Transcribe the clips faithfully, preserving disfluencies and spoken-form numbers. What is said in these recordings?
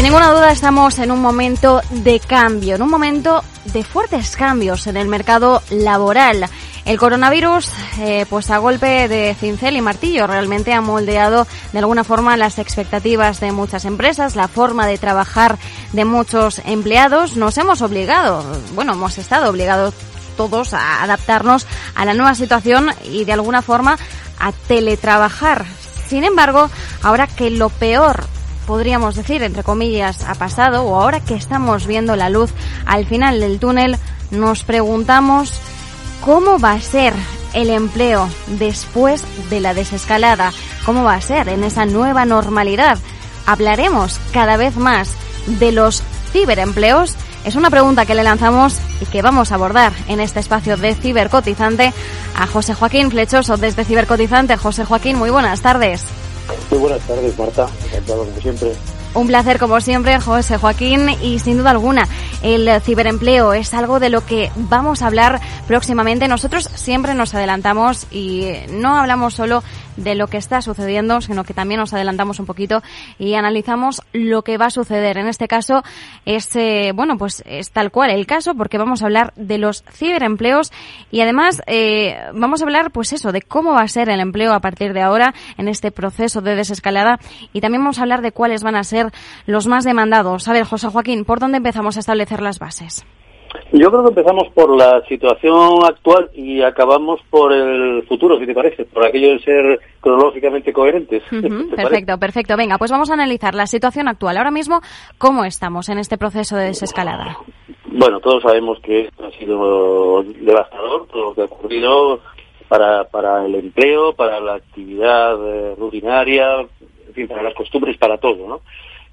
ninguna duda estamos en un momento de cambio, en un momento de fuertes cambios en el mercado laboral. El coronavirus, eh, pues a golpe de cincel y martillo, realmente ha moldeado de alguna forma las expectativas de muchas empresas, la forma de trabajar de muchos empleados. Nos hemos obligado, bueno, hemos estado obligados todos a adaptarnos a la nueva situación y de alguna forma a teletrabajar. Sin embargo, ahora que lo peor, podríamos decir, entre comillas, ha pasado, o ahora que estamos viendo la luz al final del túnel, nos preguntamos cómo va a ser el empleo después de la desescalada, cómo va a ser en esa nueva normalidad. Hablaremos cada vez más de los ciberempleos. Es una pregunta que le lanzamos y que vamos a abordar en este espacio de Cibercotizante a José Joaquín Flechoso desde Cibercotizante. José Joaquín, muy buenas tardes. Muy buenas tardes, Marta. Encantado, como siempre. Un placer, como siempre, José Joaquín, y sin duda alguna, el ciberempleo es algo de lo que vamos a hablar próximamente. Nosotros siempre nos adelantamos y no hablamos solo de lo que está sucediendo, sino que también nos adelantamos un poquito y analizamos lo que va a suceder. En este caso es, eh, bueno, pues es tal cual el caso, porque vamos a hablar de los ciberempleos y además eh, vamos a hablar, pues eso, de cómo va a ser el empleo a partir de ahora en este proceso de desescalada, y también vamos a hablar de cuáles van a ser los más demandados. A ver, José Joaquín, ¿por dónde empezamos a establecer las bases? Yo creo que empezamos por la situación actual y acabamos por el futuro, si te parece, por aquello de ser cronológicamente coherentes. Uh-huh, perfecto, parece? perfecto. Venga, pues vamos a analizar la situación actual. Ahora mismo, ¿cómo estamos en este proceso de desescalada? Bueno, todos sabemos que esto ha sido devastador, todo lo que ha ocurrido para, para el empleo, para la actividad eh, rutinaria, en fin, para las costumbres, para todo, ¿no?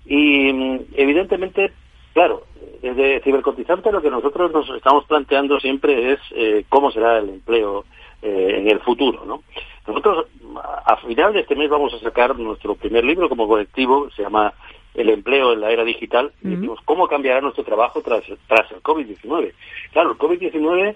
Y evidentemente, claro, desde Cibercotizante lo que nosotros nos estamos planteando siempre es eh, cómo será el empleo eh, en el futuro, ¿no? Nosotros a final de este mes vamos a sacar nuestro primer libro como colectivo, se llama El empleo en la era digital, y decimos cómo cambiará nuestro trabajo tras, tras el covid diecinueve. Claro, el covid diecinueve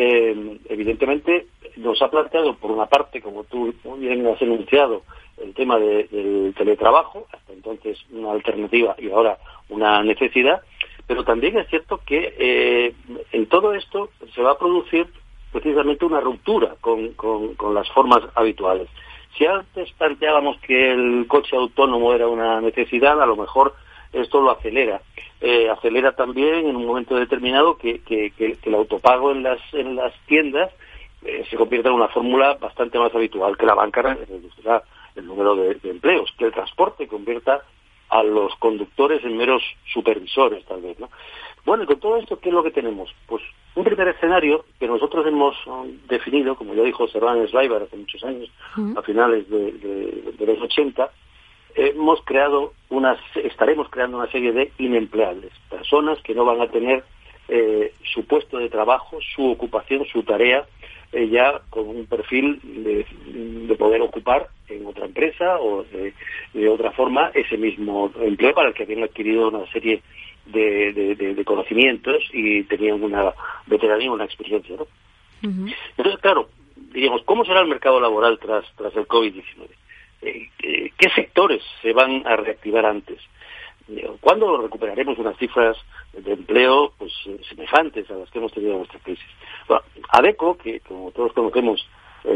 eh, evidentemente nos ha planteado, por una parte, como tú muy bien has enunciado, el tema de, del teletrabajo, hasta entonces una alternativa y ahora una necesidad, pero también es cierto que eh, en todo esto se va a producir precisamente una ruptura con, con, con las formas habituales. Si antes planteábamos que el coche autónomo era una necesidad, a lo mejor esto lo acelera. Eh, acelera también en un momento determinado que, que, que, que el autopago en las, en las tiendas eh, se convierta en una fórmula bastante más habitual, que la banca reducirá el número de, de empleos, que el transporte convierta a los conductores en meros supervisores, tal vez, ¿no? Bueno, y con todo esto, ¿qué es lo que tenemos? Pues un primer escenario que nosotros hemos um, definido, como ya dijo Servan Schreiber hace muchos años, uh-huh. a finales de, de, de los ochenta, eh, hemos creado unas, estaremos creando una serie de inempleables, personas que no van a tener eh, su puesto de trabajo, su ocupación, su tarea, eh, ya con un perfil de, de poder ocupar en otra empresa o de, de otra forma ese mismo empleo para el que habían adquirido una serie de, de, de, de conocimientos y tenían una veteranía, una experiencia, ¿no? Uh-huh. Entonces, claro, diríamos, ¿cómo será el mercado laboral tras, tras el covid diecinueve? Eh, eh, ¿Qué sectores se van a reactivar antes? ¿Cuándo recuperaremos unas cifras de empleo pues semejantes a las que hemos tenido en nuestra crisis? Bueno, ADECO, que como todos conocemos,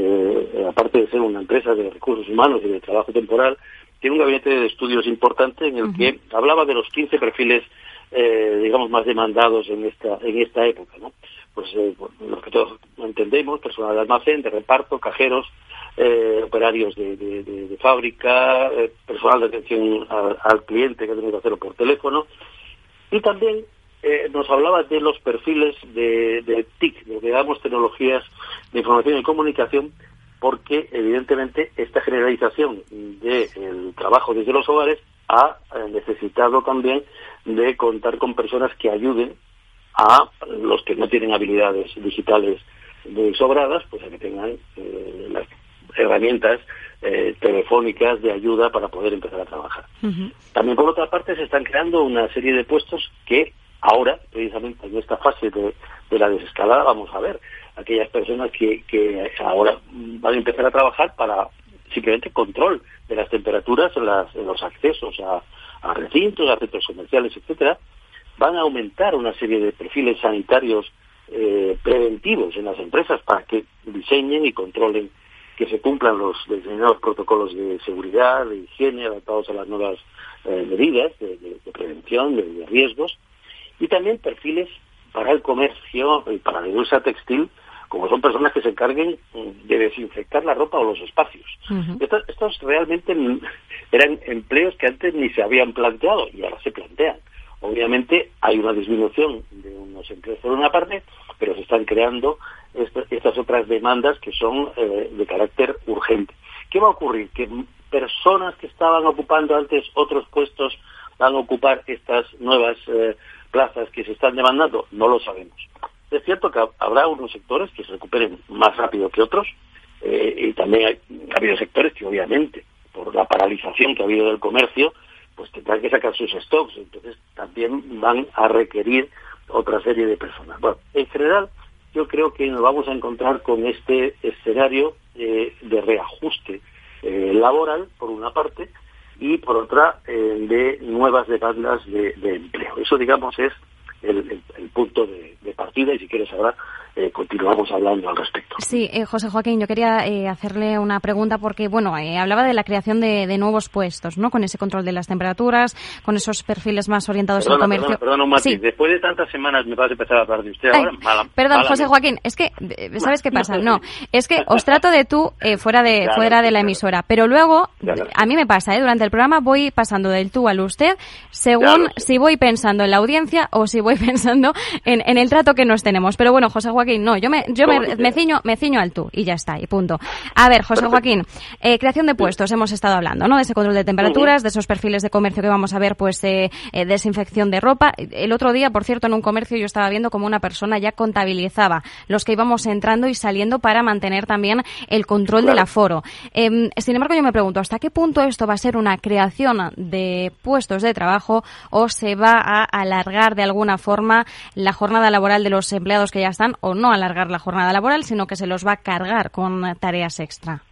eh, aparte de ser una empresa de recursos humanos y de trabajo temporal, tiene un gabinete de estudios importante en el uh-huh. que hablaba de los quince perfiles, eh, digamos, más demandados en esta en esta época, ¿no? Pues eh, los que todos entendemos, personal de almacén, de reparto, cajeros, eh, operarios de, de, de, de fábrica, eh, personal de atención al, al cliente que ha tenido que hacerlo por teléfono, y también eh, nos hablaba de los perfiles de, de T I C, de lo que llamamos tecnologías de información y comunicación, porque evidentemente esta generalización del trabajo desde los hogares ha necesitado también de contar con personas que ayuden a los que no tienen habilidades digitales muy sobradas, pues a que tengan eh, las herramientas eh, telefónicas de ayuda para poder empezar a trabajar. Uh-huh. También, por otra parte, se están creando una serie de puestos que ahora, precisamente en esta fase de, de la desescalada, vamos a ver aquellas personas que, que ahora van a empezar a trabajar para simplemente control de las temperaturas en, las, en los accesos a, a recintos, a centros comerciales, etcétera, van a aumentar una serie de perfiles sanitarios eh, preventivos en las empresas para que diseñen y controlen que se cumplan los determinados protocolos de seguridad, de higiene, adaptados a las nuevas eh, medidas de, de, de prevención, de, de riesgos, y también perfiles para el comercio y para la industria textil, como son personas que se encarguen de desinfectar la ropa o los espacios. Uh-huh. Estos, estos realmente eran empleos que antes ni se habían planteado y ahora se plantean. Obviamente hay una disminución de unos empleos por una parte, pero se están creando est- estas otras demandas que son eh, de carácter urgente. ¿Qué va a ocurrir? Que personas que estaban ocupando antes otros puestos van a ocupar estas nuevas eh, plazas que se están demandando. No lo sabemos. Es cierto que habrá unos sectores que se recuperen más rápido que otros, eh, y también hay, ha habido sectores que obviamente, por la paralización que ha habido del comercio, pues tendrán que sacar sus stocks, entonces también van a requerir otra serie de personas. Bueno, en general, yo creo que nos vamos a encontrar con este escenario eh, de reajuste eh, laboral, por una parte, y por otra, eh, de nuevas demandas de, de empleo. Eso, digamos, es el, el, el punto de, de partida, y si quieres ahora eh, continuamos hablando al respecto. Sí, eh, José Joaquín, yo quería eh, hacerle una pregunta porque, bueno, eh, hablaba de la creación de, de nuevos puestos, ¿no? Con ese control de las temperaturas, con esos perfiles más orientados perdona, al comercio. Perdona, perdona un matiz. Sí. Después de tantas semanas me vas a empezar a hablar de usted Ay, ahora. Mala, perdón, mala José mía. Joaquín, es que, ¿sabes qué pasa? No, es que os trato de tú eh, fuera de Claro, fuera de la claro. emisora, pero luego, Claro. a mí me pasa, ¿eh? Durante el programa voy pasando del tú al usted, según Claro, sí. si voy pensando en la audiencia o si voy pensando en, en el trato que nos tenemos. Pero bueno, José Joaquín, no, yo me yo me, me ciño me ciño al tú y ya está, y punto. A ver, José Perfecto. Joaquín, eh, creación de puestos, hemos estado hablando, ¿no? De ese control de temperaturas, uh-huh. de esos perfiles de comercio que vamos a ver, pues eh, eh, desinfección de ropa. El otro día, por cierto, en un comercio yo estaba viendo como una persona ya contabilizaba los que íbamos entrando y saliendo para mantener también el control Claro. del aforo. Eh, sin embargo, yo me pregunto, ¿hasta qué punto esto va a ser una creación de puestos de trabajo o se va a alargar de alguna forma la jornada laboral de los empleados que ya están, o no alargar la jornada laboral, sino que se los va a cargar con tareas extra?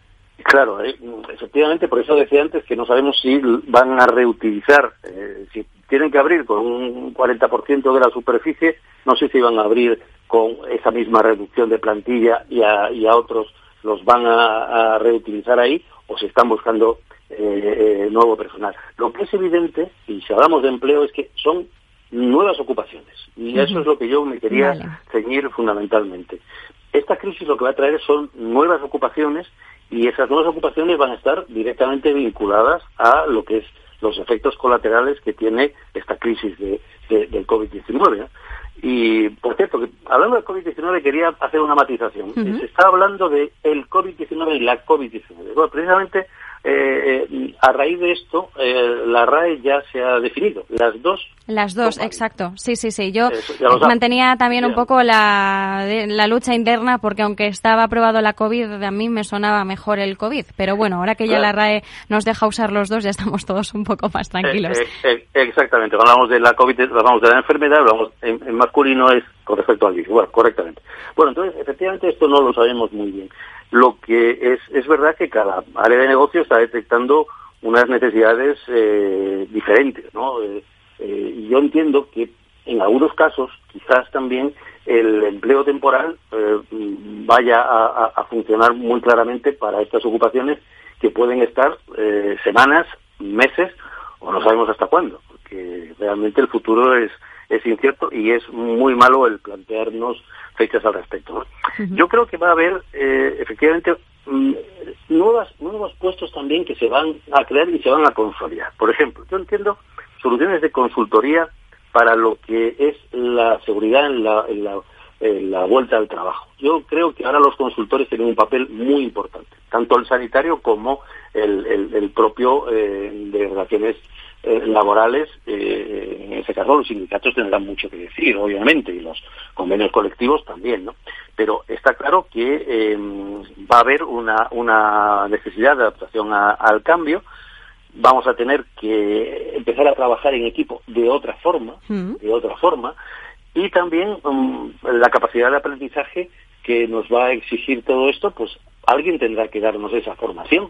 Claro, eh, efectivamente, por eso decía antes que no sabemos si van a reutilizar, eh, si tienen que abrir con un cuarenta por ciento de la superficie, no sé si van a abrir con esa misma reducción de plantilla y a, y a otros los van a, a reutilizar ahí, o si están buscando eh, eh, nuevo personal. Lo que es evidente, y si hablamos de empleo, es que son nuevas ocupaciones, y eso uh-huh. es lo que yo me quería vale. ceñir fundamentalmente. Esta crisis lo que va a traer son nuevas ocupaciones, y esas nuevas ocupaciones van a estar directamente vinculadas a lo que es los efectos colaterales que tiene esta crisis de, de, del COVID diecinueve, ¿no? Y, por cierto, que, hablando del COVID diecinueve, quería hacer una matización. Uh-huh. Se está hablando de el COVID diecinueve y la COVID diecinueve. Bueno, precisamente, eh, eh, a raíz de esto, eh, la R A E ya se ha definido. Las dos. Las dos, exacto. Sí, sí, sí. Yo Eso, mantenía también un poco la, la lucha interna, porque aunque estaba aprobado la COVID, a mí me sonaba mejor el COVID. Pero bueno, ahora que ya claro. la R A E nos deja usar los dos, ya estamos todos un poco más tranquilos. Eh, eh, eh, exactamente. Cuando hablamos de la COVID, hablamos de la enfermedad, hablamos en, en masculino es con respecto al virus. Bueno, correctamente. Bueno, entonces, efectivamente, esto no lo sabemos muy bien. Lo que es, es verdad que cada área de negocio está detectando unas necesidades eh, diferentes, ¿no? Eh, eh, y yo entiendo que en algunos casos, quizás también el empleo temporal eh, vaya a, a, a funcionar muy claramente para estas ocupaciones que pueden estar eh, semanas, meses, o no sabemos hasta cuándo, porque realmente el futuro es, es incierto y es muy malo el plantearnos fechas al respecto, ¿no? Uh-huh. Yo creo que va a haber, eh, efectivamente, mm, nuevas, nuevos puestos también que se van a crear y se van a consolidar. Por ejemplo, yo entiendo soluciones de consultoría para lo que es la seguridad en la, en la, en la vuelta al trabajo. Yo creo que ahora los consultores tienen un papel muy importante, tanto el sanitario como el, el, el propio eh, de relaciones eh, laborales. Eh, en ese caso los sindicatos tendrán mucho que decir, obviamente, y los convenios colectivos también, ¿no? Pero está claro que eh, va a haber una, una necesidad de adaptación a, al cambio. Vamos a tener que empezar a trabajar en equipo de otra forma, mm. de otra forma, y también um, la capacidad de aprendizaje que nos va a exigir todo esto, pues alguien tendrá que darnos esa formación,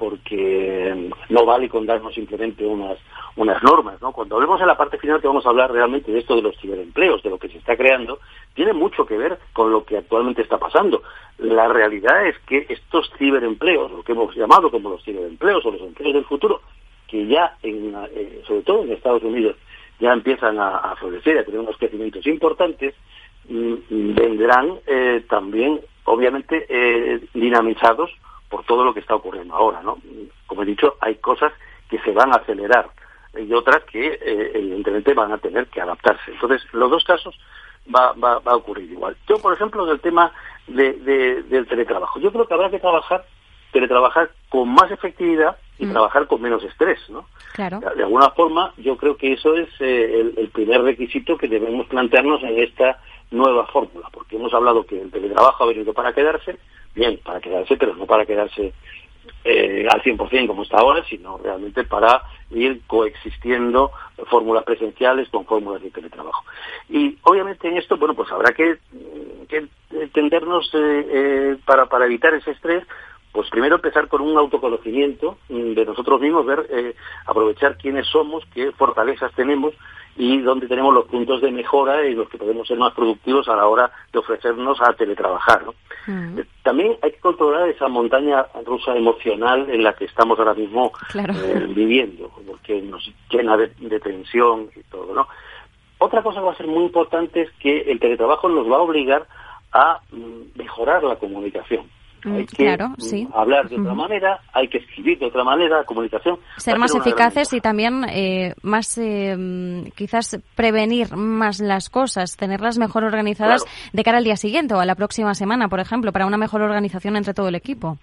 porque no vale con darnos simplemente unas unas normas, ¿no? Cuando hablemos en la parte final que vamos a hablar realmente de esto de los ciberempleos, de lo que se está creando, tiene mucho que ver con lo que actualmente está pasando. La realidad es que estos ciberempleos, lo que hemos llamado como los ciberempleos o los empleos del futuro, que ya, en, eh, sobre todo en Estados Unidos, ya empiezan a, a florecer, a tener unos crecimientos importantes, y, y vendrán eh, también, obviamente, eh, dinamizados por todo lo que está ocurriendo ahora, ¿no? Como he dicho, hay cosas que se van a acelerar y otras que, eh, evidentemente, van a tener que adaptarse. Entonces, los dos casos va, va, va a ocurrir igual. Yo, por ejemplo, en el tema de, de, del teletrabajo, yo creo que habrá que trabajar, teletrabajar con más efectividad y mm. trabajar con menos estrés, ¿no? Claro. De, de alguna forma, yo creo que eso es eh, el, el primer requisito que debemos plantearnos en esta nueva fórmula, porque hemos hablado que el teletrabajo ha venido para quedarse, bien, para quedarse, pero no para quedarse eh, al cien por ciento como está ahora, sino realmente para ir coexistiendo fórmulas presenciales con fórmulas de teletrabajo. Y obviamente en esto, bueno, pues habrá que, que entendernos eh, eh, para, para evitar ese estrés. Pues primero empezar con un autoconocimiento de nosotros mismos, ver, eh, aprovechar quiénes somos, qué fortalezas tenemos y dónde tenemos los puntos de mejora y los que podemos ser más productivos a la hora de ofrecernos a teletrabajar, ¿no? Uh-huh. Eh, también hay que controlar esa montaña rusa emocional en la que estamos ahora mismo claro. eh, viviendo, porque nos llena de, de tensión y todo, ¿no? Otra cosa que va a ser muy importante es que el teletrabajo nos va a obligar a mm, mejorar la comunicación. Hay que claro, sí. hablar de otra manera, hay que escribir de otra manera, la comunicación. Ser más eficaces y también eh, más, eh, quizás prevenir más las cosas, tenerlas mejor organizadas claro. de cara al día siguiente o a la próxima semana, por ejemplo, para una mejor organización entre todo el equipo.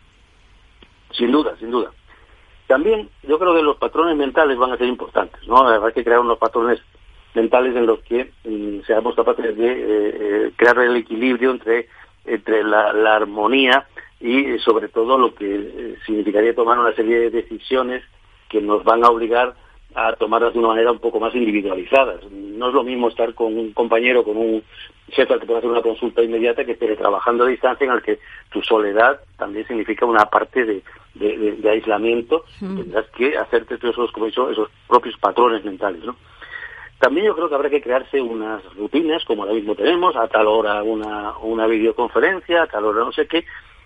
Sin duda, sin duda. También yo creo que los patrones mentales van a ser importantes, ¿no? Hay que crear unos patrones mentales en los que mm, seamos capaces de eh, eh, crear el equilibrio entre, entre la, la armonía y sobre todo lo que eh, significaría tomar una serie de decisiones que nos van a obligar a tomarlas de una manera un poco más individualizadas. No es lo mismo estar con un compañero, con un jefe al que puede hacer una consulta inmediata que esté trabajando a distancia, en el que tu soledad también significa una parte de, de, de, de aislamiento. Mm. Tendrás que hacerte todos esos, como he dicho, esos propios patrones mentales, ¿no? También yo creo que habrá que crearse unas rutinas, como ahora mismo tenemos, a tal hora una, una videoconferencia, a tal hora no sé qué.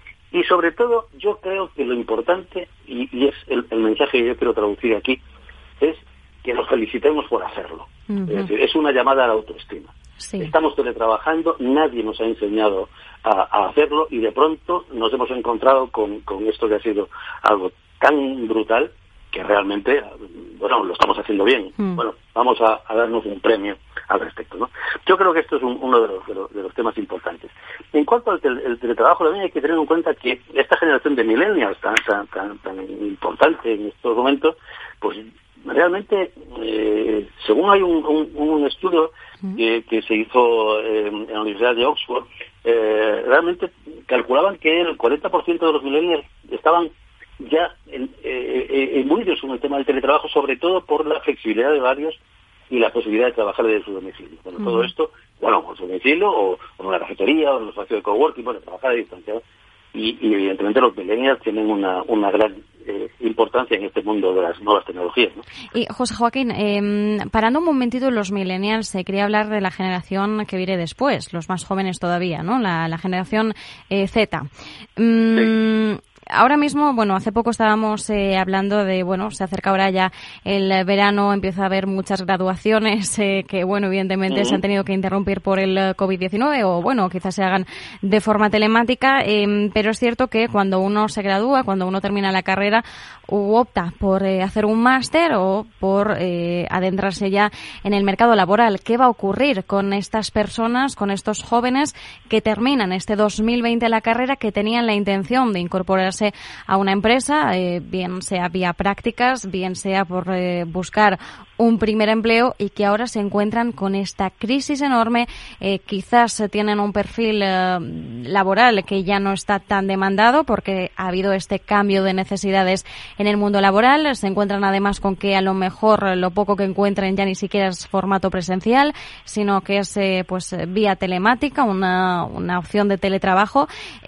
Y sobre todo, yo creo que lo importante, y, y es el, el mensaje que yo quiero traducir aquí, es que nos felicitemos por hacerlo. Uh-huh. Es decir, es una llamada a la autoestima. Sí. Estamos teletrabajando, nadie nos ha enseñado a, a hacerlo y de pronto nos hemos encontrado con, con esto que ha sido algo tan brutal que realmente, bueno, lo estamos haciendo bien. Mm. Bueno, vamos a, a darnos un premio al respecto, ¿no? Yo creo que esto es un, uno de los, de, los, de los temas importantes. En cuanto al tel, el teletrabajo, también hay que tener en cuenta que esta generación de millennials tan, tan, tan, tan importante en estos momentos, pues realmente, eh, según hay un, un, un estudio mm. que, que se hizo eh, en la Universidad de Oxford, eh, realmente calculaban que el cuarenta por ciento de los millennials estaban ya en, eh, eh, muy en el tema del teletrabajo, sobre todo por la flexibilidad de horarios y la posibilidad de trabajar desde su domicilio. Bueno, uh-huh. todo esto, bueno, con su domicilio o, o en una cafetería o en un espacio de coworking, bueno, trabajar a distancia. Y, y evidentemente los millennials tienen una, una gran eh, importancia en este mundo de las nuevas tecnologías, ¿no? Y José Joaquín, eh, parando un momentito los millennials, eh, quería hablar de la generación que viene después, los más jóvenes todavía, ¿no? La, la generación eh, Z. Mm, sí. Ahora mismo, bueno, hace poco estábamos eh, hablando de, bueno, se acerca ahora ya el verano, empieza a haber muchas graduaciones eh, que, bueno, evidentemente uh-huh. se han tenido que interrumpir por el covid diecinueve o, bueno, quizás se hagan de forma telemática, eh, pero es cierto que cuando uno se gradúa, cuando uno termina la carrera, u opta por eh, hacer un máster o por eh, adentrarse ya en el mercado laboral. ¿Qué va a ocurrir con estas personas, con estos jóvenes que terminan este dos mil veinte la carrera, que tenían la intención de incorporarse a una empresa, eh, bien sea vía prácticas, bien sea por eh, buscar un primer empleo y que ahora se encuentran con esta crisis enorme, eh, quizás tienen un perfil eh, laboral que ya no está tan demandado porque ha habido este cambio de necesidades en el mundo laboral, se encuentran además con que a lo mejor lo poco que encuentren ya ni siquiera es formato presencial, sino que es eh, pues vía telemática, una, una opción de teletrabajo. Eh,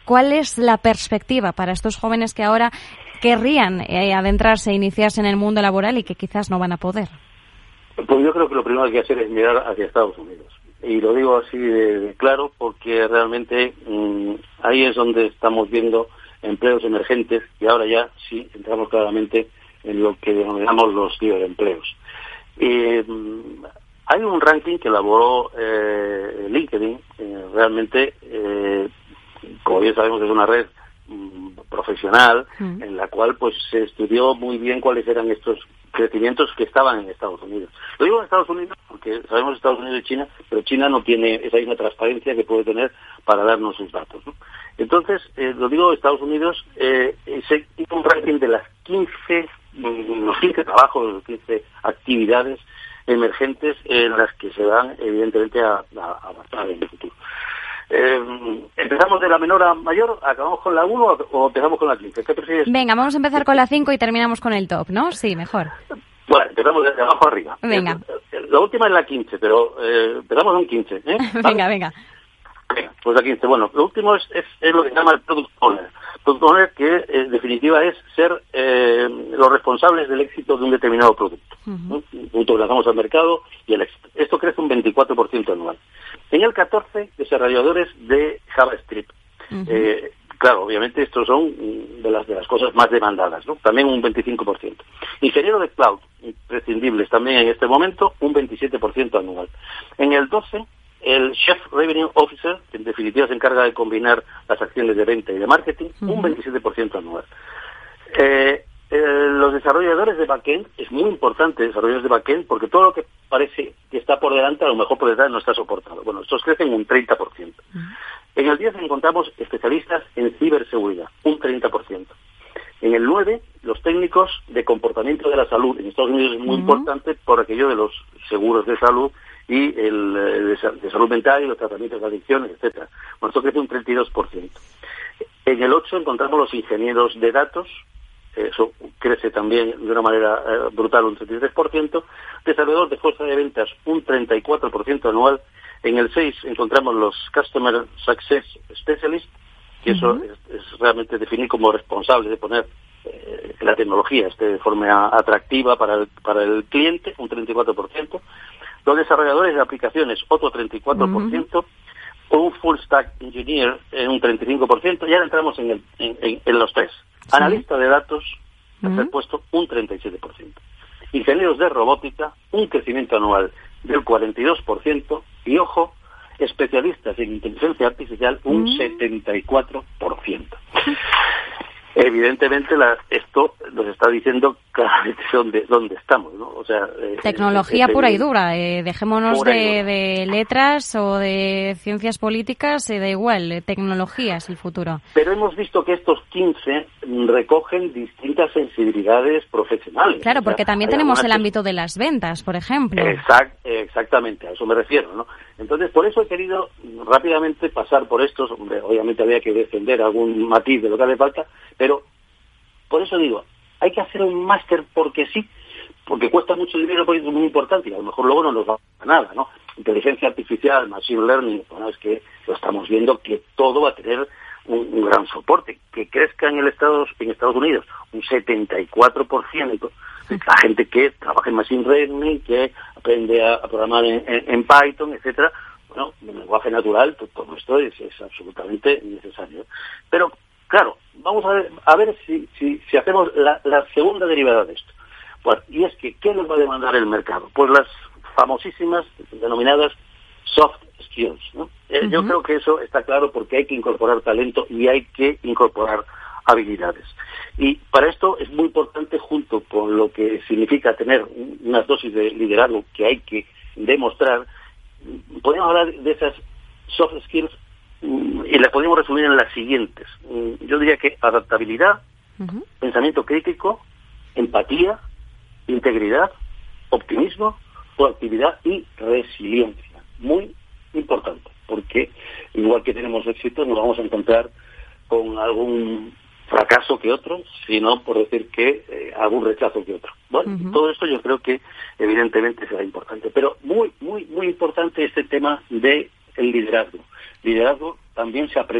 ¿Cuál es la perspectiva para estos jóvenes que ahora querrían eh, adentrarse e iniciarse en el mundo laboral y que quizás no van a poder? Pues yo creo que lo primero que hay que hacer es mirar hacia Estados Unidos. Y lo digo así de, de claro porque realmente mmm, ahí es donde estamos viendo empleos emergentes y ahora ya sí entramos claramente en lo que denominamos los ciberempleos. Eh, hay un ranking que elaboró eh, LinkedIn, eh, realmente, eh, como bien sabemos, es una red mm, profesional mm. en la cual pues se estudió muy bien cuáles eran estos crecimientos que estaban en Estados Unidos. Lo digo en Estados Unidos porque sabemos Estados Unidos y China, pero China no tiene esa misma transparencia que puede tener para darnos sus datos, ¿no? Entonces, eh, lo digo, Estados Unidos eh, se hizo un ranking de las quince, los quince trabajos, los quince actividades emergentes en las que se van, evidentemente, a, a, a avanzar en el futuro. Eh, ¿Empezamos de la menor a mayor? ¿Acabamos con la uno o empezamos con la quince? ¿Qué prefieres? Venga, vamos a empezar con la cinco y terminamos con el top, ¿no? Sí, mejor. Bueno, empezamos de abajo arriba. Venga. La última es la quince, pero eh, empezamos en quince, ¿eh? ¿Vale? Venga, venga. Venga, pues la quince. Bueno, lo último es, es, es lo que se llama el Product Owner. Product Owner que, eh, en definitiva, es ser eh, los responsables del éxito de un determinado producto. Uh-huh. ¿No? Un producto que lanzamos al mercado y el éxito. Esto crece un veinticuatro por ciento anual. En el catorce, desarrolladores de JavaScript. Uh-huh. Eh, claro, obviamente estos son de las de las cosas más demandadas, ¿no? También un veinticinco por ciento. Ingeniero de cloud, imprescindibles también en este momento, un veintisiete por ciento anual. En el doce, el Chief Revenue Officer, que en definitiva se encarga de combinar las acciones de venta y de marketing, uh-huh. un veintisiete por ciento anual. Eh, eh, los desarrolladores de backend, es muy importante desarrolladores de backend, porque todo lo que parece que está por delante, a lo mejor por detrás no está soportado. Bueno, estos crecen un treinta por ciento. Uh-huh. En el diez encontramos especialistas en ciberseguridad, un treinta por ciento. En el nueve, los técnicos de comportamiento de la salud. En Estados Unidos es muy uh-huh. importante por aquello de los seguros de salud y el, el de salud mental y los tratamientos de adicciones, etcétera. Bueno, esto crece un treinta y dos por ciento. En el ocho encontramos los ingenieros de datos, eso crece también de una manera eh, brutal, un treinta y tres por ciento. Desarrollador de fuerza de ventas, un treinta y cuatro por ciento anual. En el seis encontramos los Customer Success Specialists, que eso uh-huh. es, es realmente definir como responsable de poner eh, la tecnología esté de forma atractiva para el, para el cliente, un treinta y cuatro por ciento. Los desarrolladores de aplicaciones, otro treinta y cuatro por ciento. Uh-huh. Un Full Stack Engineer, en un treinta y cinco por ciento. Y ahora entramos en, el, en, en, en los tres. Sí. Analista de datos, tercer uh-huh. puesto, un treinta y siete por ciento. Ingenieros de robótica, un crecimiento anual del cuarenta y dos por ciento. Y, ojo, especialistas en inteligencia artificial, un uh-huh. setenta y cuatro por ciento. Evidentemente, la, esto nos está diciendo claramente dónde, dónde estamos, ¿no? O sea, eh, tecnología eh, pura y dura. Eh, dejémonos pura de, y de letras o de ciencias políticas, eh, da igual, eh, tecnología es el futuro. Pero hemos visto que estos quince recogen distintas sensibilidades profesionales. Claro, porque o sea, también tenemos el ámbito de las ventas, por ejemplo. Exact, exactamente, a eso me refiero, ¿no? Entonces, por eso he querido rápidamente pasar por estos. Hombre, obviamente había que defender algún matiz de lo que hace falta, pero por eso digo, hay que hacer un máster porque sí, porque cuesta mucho dinero, porque es muy importante y a lo mejor luego no nos va a nada, ¿no? Inteligencia artificial, machine learning, bueno, es que lo estamos viendo que todo va a tener un, un gran soporte, que crezca en el Estados, en Estados Unidos un setenta y cuatro por ciento, la gente que trabaja en machine learning, que aprende a, a programar en, en, en Python, etcétera. Bueno, en lenguaje natural, todo esto es, es absolutamente necesario. Pero, claro, vamos a ver, a ver si, si, si hacemos la, la segunda derivada de esto. Bueno, y es que, ¿qué nos va a demandar el mercado? Pues las famosísimas, denominadas soft skills, ¿no? Eh, uh-huh. Yo creo que eso está claro porque hay que incorporar talento y hay que incorporar habilidades. Y para esto es muy importante, junto con lo que significa tener unas dosis de liderazgo que hay que demostrar, podemos hablar de esas soft skills y las podemos resumir en las siguientes. Yo diría que adaptabilidad, uh-huh. pensamiento crítico, empatía, integridad, optimismo, proactividad y resiliencia. Muy importante, porque igual que tenemos éxito, nos vamos a encontrar con algún fracaso que otro, sino por decir que eh, algún rechazo que otro. Bueno, uh-huh. todo esto yo creo que evidentemente será importante, pero muy, muy, muy importante este tema de el liderazgo. Liderazgo también se aprende,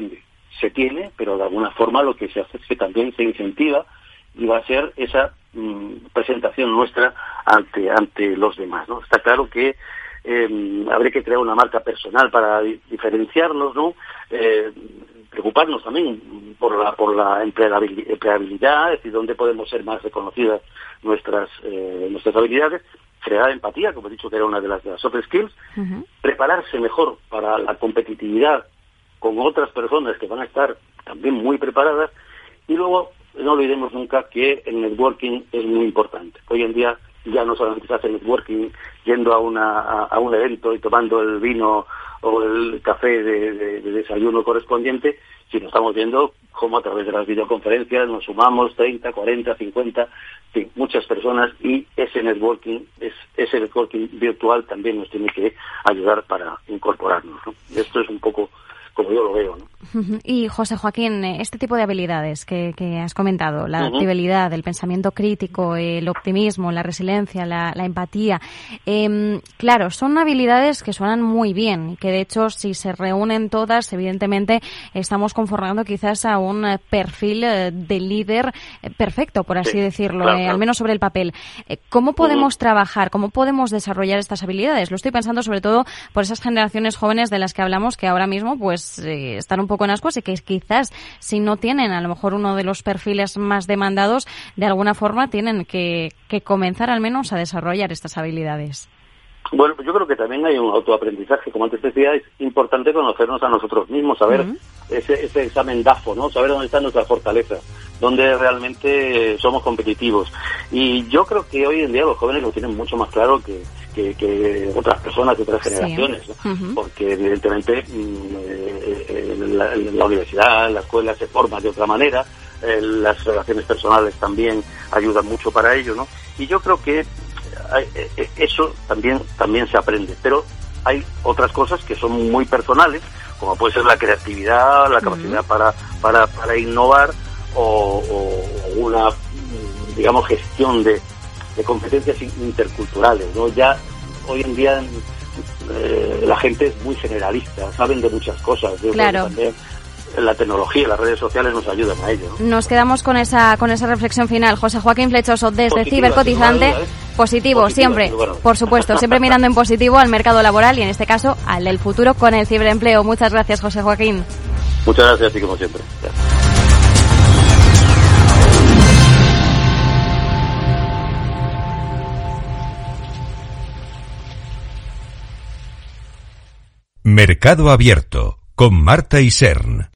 se tiene, pero de alguna forma lo que se hace es que también se incentiva y va a ser esa mmm, presentación nuestra ante ante los demás, ¿no? Está claro que eh, habría que crear una marca personal para di- diferenciarnos, ¿no? Eh, preocuparnos también por la por la empleabilidad, empleabilidad, es decir, dónde podemos ser más reconocidas nuestras eh, nuestras habilidades, crear empatía, como he dicho que era una de las, de las soft skills, uh-huh. prepararse mejor para la competitividad con otras personas que van a estar también muy preparadas, y luego no olvidemos nunca que el networking es muy importante. Hoy en día ya no solamente se hace networking yendo a una a, a un evento y tomando el vino o el café de, de, de desayuno correspondiente, sino estamos viendo cómo a través de las videoconferencias nos sumamos treinta, cuarenta, cincuenta, sí, muchas personas, y ese networking, es, ese networking virtual también nos tiene que ayudar para incorporarnos, ¿no? Esto es un poco como yo lo veo, ¿no? Y José Joaquín, este tipo de habilidades que, que has comentado, la uh-huh. adaptabilidad, el pensamiento crítico, el optimismo, la resiliencia, la, la empatía, eh, claro, son habilidades que suenan muy bien y que de hecho si se reúnen todas, evidentemente estamos conformando quizás a un perfil de líder perfecto, por así sí, decirlo, claro, eh, claro. al menos sobre el papel. ¿Cómo podemos uh-huh. trabajar, cómo podemos desarrollar estas habilidades? Lo estoy pensando sobre todo por esas generaciones jóvenes de las que hablamos que ahora mismo pues Eh, están un poco en ascuas y que quizás si no tienen a lo mejor uno de los perfiles más demandados, de alguna forma tienen que, que comenzar al menos a desarrollar estas habilidades. Bueno, yo creo que también hay un autoaprendizaje, como antes decía, es importante conocernos a nosotros mismos, saber uh-huh. ese, ese examen D A F O, ¿no? Saber dónde están nuestras fortalezas, dónde realmente somos competitivos. Y yo creo que hoy en día los jóvenes lo tienen mucho más claro que, que, que otras personas de otras sí. generaciones, ¿no? Uh-huh. Porque evidentemente eh, en, la, en la universidad, en la escuela se forma de otra manera, eh, las relaciones personales también ayudan mucho para ello, ¿no? Y yo creo que eso también también se aprende, pero hay otras cosas que son muy personales, como puede ser la creatividad, la capacidad uh-huh. para para para innovar o, o una, digamos, gestión de, de competencias interculturales, ¿no? Ya hoy en día eh, la gente es muy generalista, saben de muchas cosas. Yo claro. creo que también la tecnología, las redes sociales nos ayudan a ello, ¿no? Nos quedamos con esa con esa reflexión final. José Joaquín Flechoso, desde Cibercotizante. Duda, ¿eh? Positivo, Positiva, siempre, bueno. por supuesto, siempre mirando en positivo al mercado laboral y en este caso al del futuro con el ciberempleo. Muchas gracias, José Joaquín. Muchas gracias, y como siempre. Gracias. Mercado Abierto con Marta Isern.